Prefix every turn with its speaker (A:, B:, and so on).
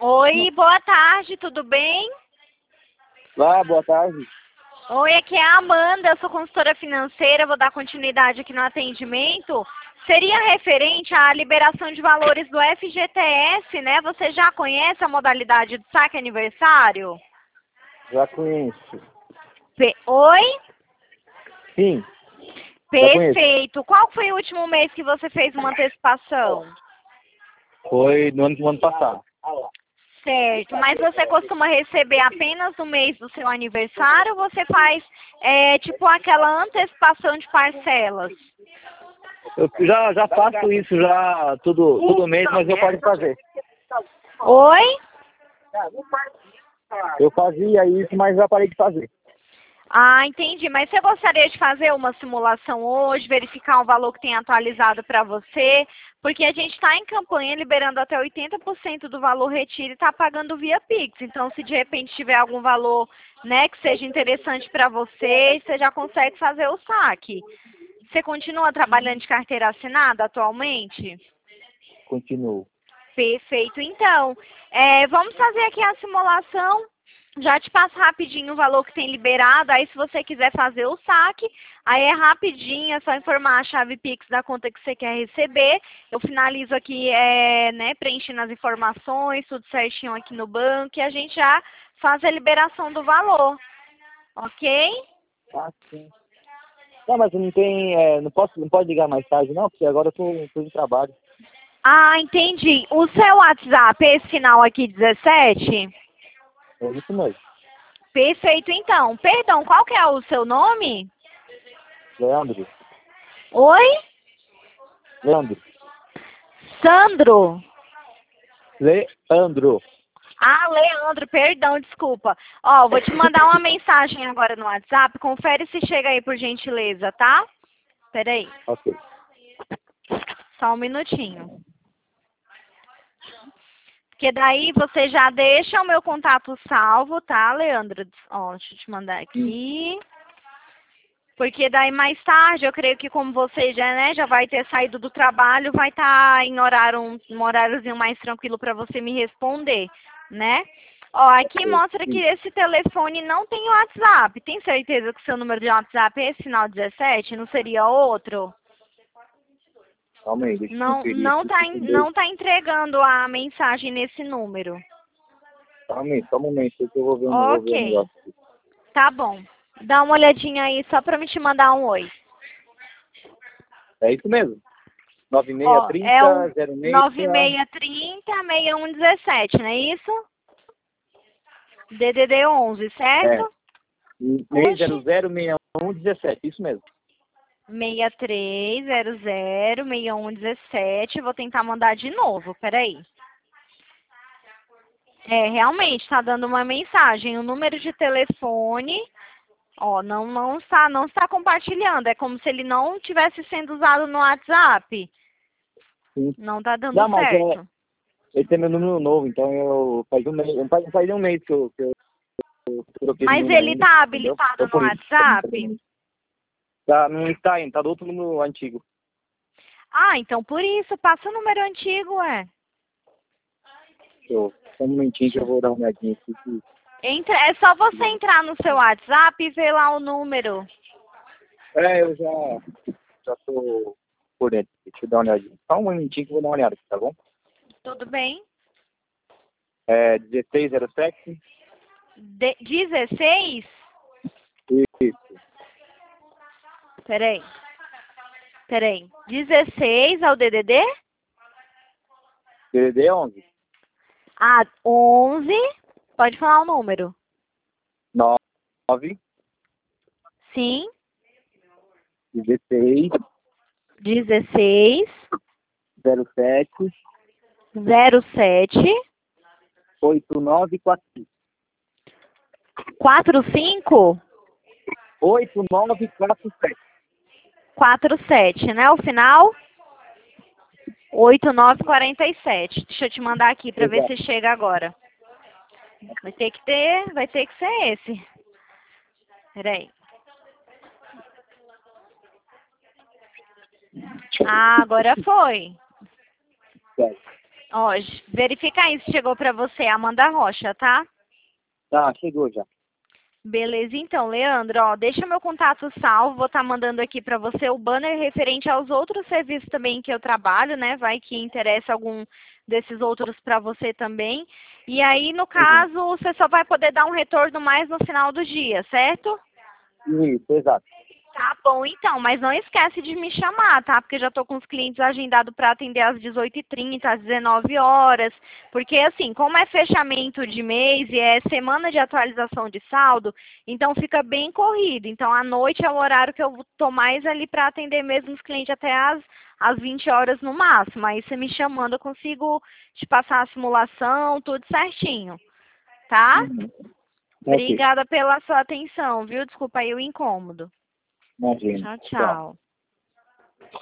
A: Oi, boa tarde, tudo bem?
B: Olá, boa tarde.
A: Oi, aqui é a Amanda, eu sou consultora financeira, vou dar continuidade aqui no atendimento. Seria referente à liberação de valores do FGTS, né? Você já conhece a modalidade do saque aniversário?
B: Já conheço.
A: Oi?
B: Sim, já conheço.
A: Perfeito. Qual foi o último mês que você fez uma antecipação?
B: Foi no ano passado.
A: Certo, mas você costuma receber apenas no mês do seu aniversário ou você faz tipo aquela antecipação de parcelas?
B: Eu já faço isso já todo mês, mas eu paro de fazer.
A: Oi?
B: Eu fazia isso, mas já parei de fazer.
A: Ah, entendi. Mas você gostaria de fazer uma simulação hoje, verificar um valor que tem atualizado para você? Porque a gente está em campanha liberando até 80% do valor retiro e está pagando via Pix. Então, se de repente tiver algum valor, né, que seja interessante para você, você já consegue fazer o saque. Você continua trabalhando de carteira assinada atualmente?
B: Continuo.
A: Perfeito. Então, vamos fazer aqui a simulação. Já te passo rapidinho o valor que tem liberado. Aí, se você quiser fazer o saque, aí é rapidinho, é só informar a chave Pix da conta que você quer receber. Eu finalizo aqui, né, preenchendo as informações, tudo certinho aqui no banco, e a gente já faz a liberação do valor. Ok?
B: Ah, sim. Não, mas não tem, não pode ligar mais tarde, não, porque agora eu tô em trabalho.
A: Ah, entendi. O seu WhatsApp é esse final aqui 17?
B: É isso mesmo.
A: Perfeito, então. Perdão, qual que é o seu nome?
B: Leandro.
A: Oi?
B: Leandro.
A: Sandro.
B: Leandro.
A: Ah, Leandro, perdão, desculpa. Ó, vou te mandar uma mensagem agora no WhatsApp. Confere se chega aí, por gentileza, tá? Peraí,
B: Ok.
A: só um minutinho. Porque daí você já deixa o meu contato salvo, tá, Leandro? Ó, deixa eu te mandar aqui. Porque daí mais tarde, eu creio que como você já, né, já vai ter saído do trabalho, vai estar em um horáriozinho mais tranquilo para você me responder, né? Ó, aqui mostra que esse telefone não tem WhatsApp. Tem certeza que o seu número de WhatsApp é esse final 17? Não seria outro?
B: Calma aí, deixa eu
A: Não,
B: conferir aqui.
A: não tá entregando a mensagem nesse número.
B: Calma aí, só um momento que eu vou ver o
A: Ok,
B: negócio aqui.
A: tá bom. Dá uma olhadinha aí só para me te mandar um oi.
B: É isso mesmo.
A: Ó, é o
B: 9630
A: 9630-6117, não é isso? DDD 11,
B: é,
A: certo? Oxe,
B: 6006117, isso mesmo.
A: 63006117. Vou tentar mandar de novo, peraí. Realmente, está dando uma mensagem. O número de telefone, ó, não está compartilhando. É como se ele não tivesse sendo usado no WhatsApp.
B: Sim.
A: Não está dando
B: Não, mas
A: certo.
B: esse é meu número novo, então faz um mês que eu troquei de
A: Mas
B: número
A: ele
B: ainda,
A: está
B: entendeu?
A: habilitado
B: Eu
A: no
B: conheço.
A: WhatsApp?
B: Tá, não está ainda, tá do outro número antigo.
A: Ah, então por isso, passa o número antigo, é.
B: Só um momentinho que eu vou dar uma olhadinha aqui.
A: É só você entrar no seu WhatsApp e ver lá o número.
B: Eu já tô por dentro. Deixa eu dar uma olhadinha. Só um momentinho que eu vou dar uma olhada aqui, tá bom?
A: Tudo bem?
B: 1607.
A: 16?
B: Isso.
A: Peraí. 16 é o DDD?
B: DDD 11.
A: Ah, 11. Pode falar o número.
B: 9,
A: Sim.
B: 16,
A: 16.
B: 07,
A: 07.
B: 8945.
A: 45.
B: 8947.
A: 47, né? O final? 8947. Deixa eu te mandar aqui pra ver
B: Exato.
A: se chega agora. Vai ter que ser esse. Peraí. Ah, agora foi.
B: Certo.
A: Ó, verifica aí se chegou para você, Amanda Rocha, tá?
B: Tá, chegou já.
A: Beleza, então, Leandro, ó, deixa meu contato salvo, vou estar mandando aqui para você o banner referente aos outros serviços também que eu trabalho, né? Vai que interessa algum desses outros para você também. E aí, no caso, você só vai poder dar um retorno mais no final do dia, certo?
B: Isso, exato.
A: Tá bom, então, mas não esquece de me chamar, tá? Porque já tô com os clientes agendados para atender às 18h30, às 19 horas. Porque, assim, como é fechamento de mês e é semana de atualização de saldo, então fica bem corrido. Então, à noite é o horário que eu tô mais ali para atender mesmo os clientes até às 20 horas no máximo. Aí você me chamando, eu consigo te passar a simulação, tudo certinho, tá?
B: Uhum. Ok.
A: Obrigada pela sua atenção, viu? Desculpa aí o incômodo.
B: Imagina.
A: Tchau,
B: Tchau.
A: tchau.